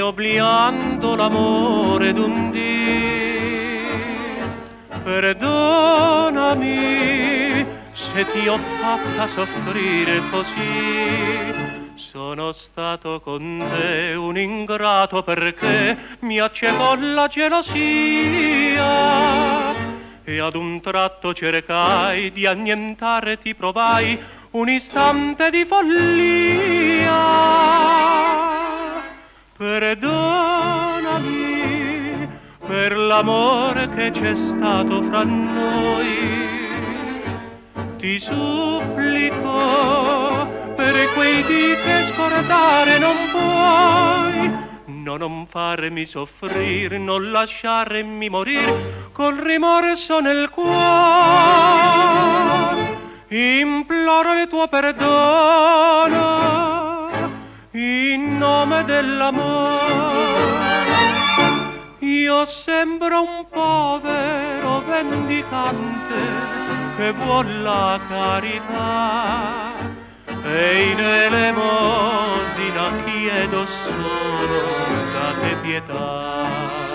obliando l'amore d'un dì. Perdonami se ti ho fatta soffrire così. Sono stato con te un ingrato perché mi accecò la gelosia e ad un tratto cercai di annientare, ti provai un istante di follia. Perdonami per l'amore che c'è stato fra noi. Ti supplico per quei dì che scordare non puoi. No, non farmi soffrire, non lasciarmi morire col rimorso nel cuore. Imploro il tuo perdono in nome dell'amore. Io sembro un povero vendicante che vuol la carità e in elemosina chiedo solo da te pietà.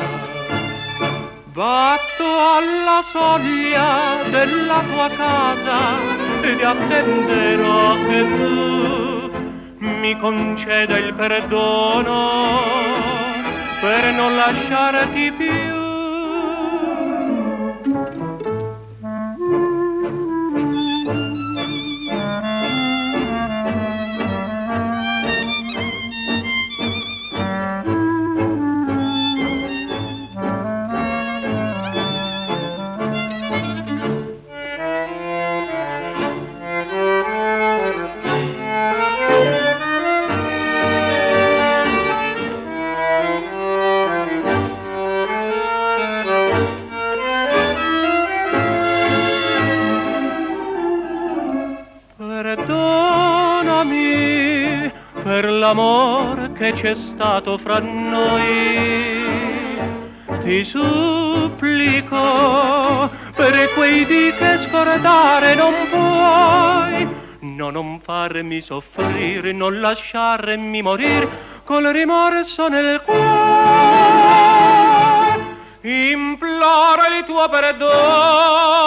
Batto alla soglia della tua casa ed attenderò che tu mi conceda il perdono per non lasciarti più. Perdonami per l'amore che c'è stato fra noi. Ti supplico per quei dì che scordare non puoi. No, non farmi soffrire, non lasciarmi morire col rimorso nel cuore. Imploro il tuo perdono